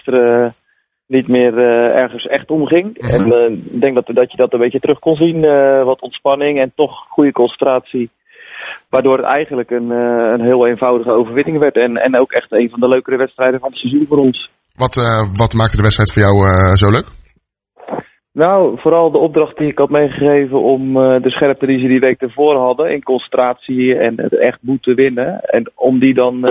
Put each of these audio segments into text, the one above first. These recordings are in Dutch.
niet meer ergens echt om ging. Mm-hmm. En ik denk dat je dat een beetje terug kon zien. Wat ontspanning en toch goede concentratie. Waardoor het eigenlijk een heel eenvoudige overwinning werd. En ook echt een van de leukere wedstrijden van het seizoen voor ons. Wat maakte de wedstrijd voor jou zo leuk? Nou, vooral de opdracht die ik had meegegeven om de scherpte die ze die week ervoor hadden in concentratie en het echt moeten winnen. En om die dan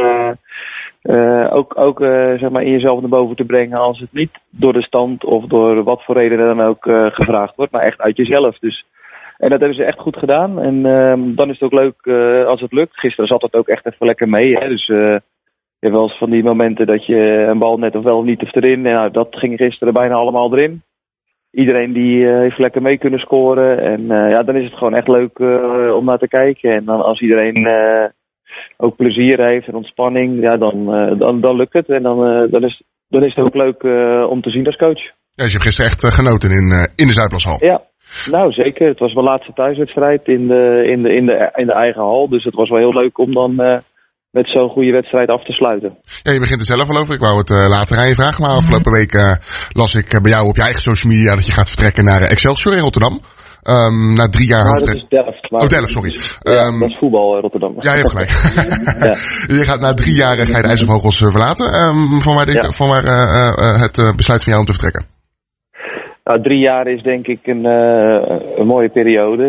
ook zeg maar in jezelf naar boven te brengen als het niet door de stand of door wat voor reden dan ook gevraagd wordt, maar echt uit jezelf. Dus, en dat hebben ze echt goed gedaan. En dan is het ook leuk als het lukt. Gisteren zat het ook echt even lekker mee. Hè? Dus je hebt wel eens van die momenten dat je een bal net of wel of niet of erin. Nou, dat ging gisteren bijna allemaal erin. Iedereen die heeft lekker mee kunnen scoren. En dan is het gewoon echt leuk om naar te kijken. En dan als iedereen ook plezier heeft en ontspanning, ja, dan lukt het. En dan is het ook leuk om te zien als coach. Ja, dus je hebt gisteren echt genoten in de Zuidplashal. Ja, nou zeker. Het was mijn laatste thuiswedstrijd in de eigen hal. Dus het was wel heel leuk om dan met zo'n goede wedstrijd af te sluiten. Ja, je begint er zelf al over. Ik wou het later aan je vragen. Maar afgelopen week las ik bij jou op je eigen social media dat je gaat vertrekken naar Excelsior in Rotterdam. Na 3 jaar dat is Delft. Maar Delft, sorry. Dat is voetbal Rotterdam. Ja, je hebt gelijk. Ja. Je gaat na 3 jaar ga je de IJsselvogels verlaten. Van waar het besluit van jou om te vertrekken? Nou, 3 jaar is denk ik een mooie periode.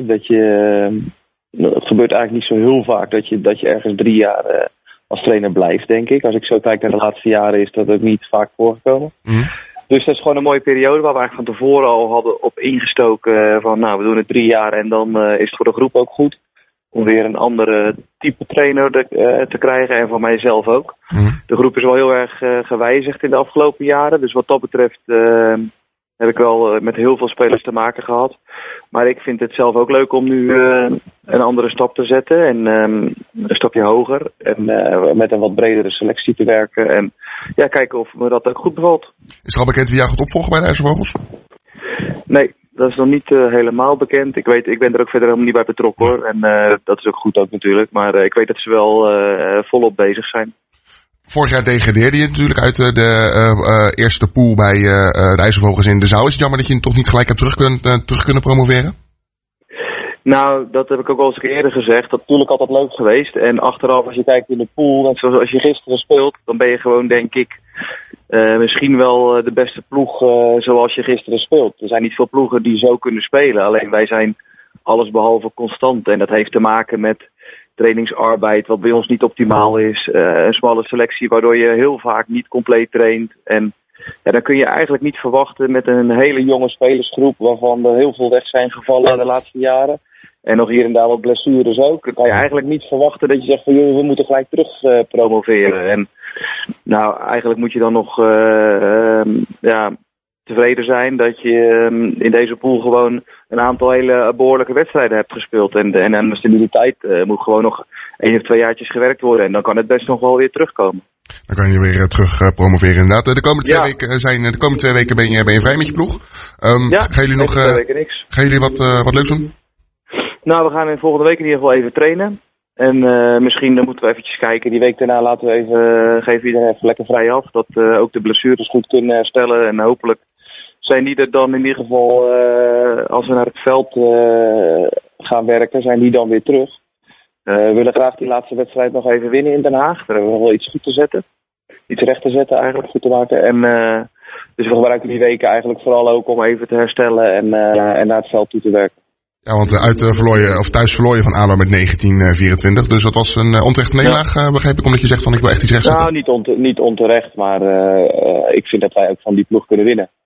Het gebeurt eigenlijk niet zo heel vaak dat je ergens 3 jaar als trainer blijft, denk ik. Als ik zo kijk naar de laatste jaren is dat ook niet vaak voorgekomen. Mm. Dus dat is gewoon een mooie periode waar we eigenlijk van tevoren al hadden op ingestoken van nou, we doen het 3 jaar en dan is het voor de groep ook goed. Om weer een andere type trainer te krijgen en van mijzelf ook. Mm. De groep is wel heel erg gewijzigd in de afgelopen jaren. Dus wat dat betreft heb ik wel met heel veel spelers te maken gehad. Maar ik vind het zelf ook leuk om nu een andere stap te zetten. En een stapje hoger. En met een wat bredere selectie te werken. En ja, kijken of me dat ook goed bevalt. Is er al bekend wie jou gaat opvolgen bij de IJsselvogels? Nee, dat is nog niet helemaal bekend. Ik ben er ook verder helemaal niet bij betrokken hoor. En dat is ook goed ook natuurlijk. Maar ik weet dat ze wel volop bezig zijn. Vorig jaar degradeerde je natuurlijk uit de eerste pool bij de IJsselvogels in de Zouw. Is het jammer dat je toch niet gelijk hebt terug kunnen promoveren? Nou, dat heb ik ook al eens eerder gezegd. Dat is natuurlijk altijd leuk geweest. En achteraf, als je kijkt in de pool, net zoals als je gisteren speelt, dan ben je gewoon, denk ik, misschien wel de beste ploeg zoals je gisteren speelt. Er zijn niet veel ploegen die zo kunnen spelen. Alleen wij zijn allesbehalve constant. En dat heeft te maken met trainingsarbeid, wat bij ons niet optimaal is. Een smalle selectie, waardoor je heel vaak niet compleet traint. En ja, dan kun je eigenlijk niet verwachten met een hele jonge spelersgroep, waarvan er heel veel weg zijn gevallen de laatste jaren. En nog hier en daar wat blessures ook. Dan kan je eigenlijk niet verwachten dat je zegt van joh, we moeten gelijk terug promoveren. En nou, eigenlijk moet je dan nog tevreden zijn dat je in deze pool gewoon een aantal hele behoorlijke wedstrijden hebt gespeeld. En de stabiliteit moet gewoon nog 1 of 2 jaartjes gewerkt worden. En dan kan het best nog wel weer terugkomen. Dan kan je weer terug promoveren inderdaad. De komende 2 weken ben je vrij met je ploeg. Gaan jullie nog 2 weken niks. Gaan jullie wat leuks doen? Nou, we gaan volgende week in ieder geval even trainen. En misschien moeten we eventjes kijken. Die week daarna laten we geven iedereen even lekker vrij af. Dat ook de blessures goed kunnen herstellen. En hopelijk zijn die er dan in ieder geval, als we naar het veld gaan werken, zijn die dan weer terug. We willen graag die laatste wedstrijd nog even winnen in Den Haag. Daar hebben we nog wel iets goed te zetten. Iets recht te zetten eigenlijk, goed te maken. En dus we gebruiken die weken eigenlijk vooral ook om even te herstellen en naar het veld toe te werken. Ja, want thuis verloor je van ADO met 19-24. Dus dat was een onterechte nederlaag, begreep ik, omdat je zegt van ik wil echt iets rechtzetten. Nou, niet onterecht, maar ik vind dat wij ook van die ploeg kunnen winnen.